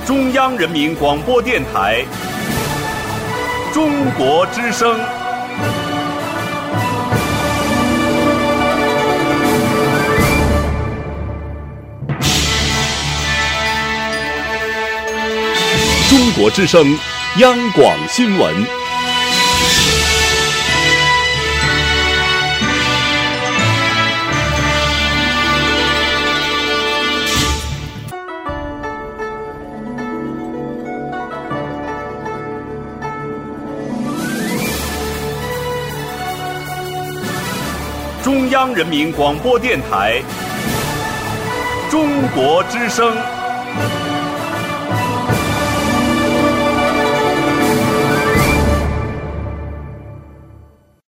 中央人民广播电台中国之声。中国之声，央广新闻。中央人民广播电台中国之声。